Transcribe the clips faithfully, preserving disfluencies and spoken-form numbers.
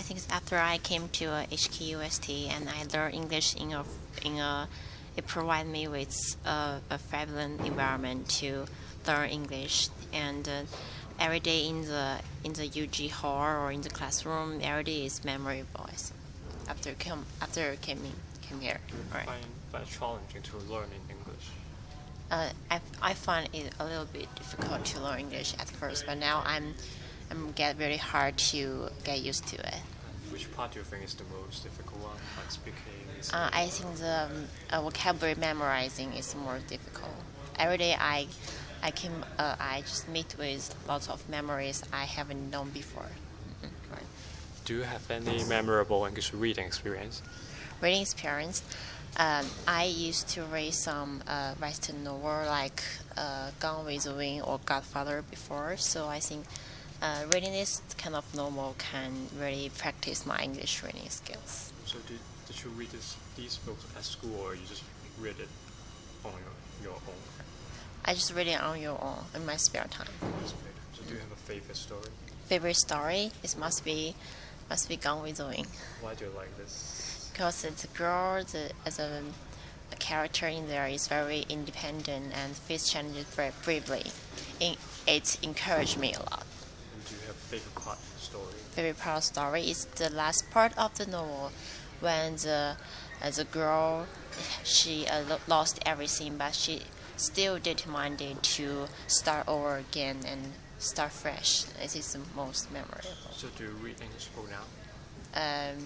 think after I came to uh, H K U S T and I learned English in a in a it provided me with a, a prevalent environment to learn English, and uh, every day in the in the U G hall or in the classroom, every day is memorable. I think, after come after came in, came here, right? Find find it challenging to learn in English. Uh, I I find it a little bit difficult to learn English at first, but now I'm I'm get very hard to get used to it. Which part do you think is the most difficult one? Like speaking? Uh, I think the um, uh, vocabulary memorizing is more difficult. Every day I, I can uh, I just meet with lots of memories I haven't known before. Mm-hmm. Right. Do you have any memorable English reading experience? Reading experience. Um, I used to read some uh, Western novel like uh, Gone with the Wind or Godfather before, so I think uh, reading this kind of novel can really practice my English reading skills. So did, did you read this, these books at school, or you just read it on your, your own? I just read it on your own in my spare time. So do you have a favorite story? Favorite story? It must be must be Gone with the Wind. Why do you like this? Because the girl, the, as a, a character in there, is very independent and face challenges very bravely. In, it encouraged me a lot. And do you have a favorite part of the story? Favorite part of the story is the last part of the novel, when the uh, the girl, she uh, lo- lost everything, but she still determined to start over again and start fresh. It is the most memorable. So do you read English book now? Um,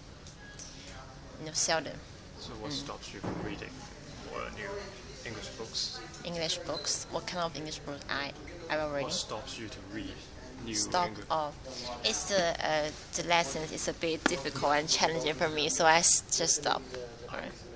no, seldom. So what Mm. stops you from reading more new English books? English books. What kind of English books I I will read? What stops you to read new Stop English? off. It's the uh, the lessons is a bit difficult and challenging for me, so I s- just stop. Alright.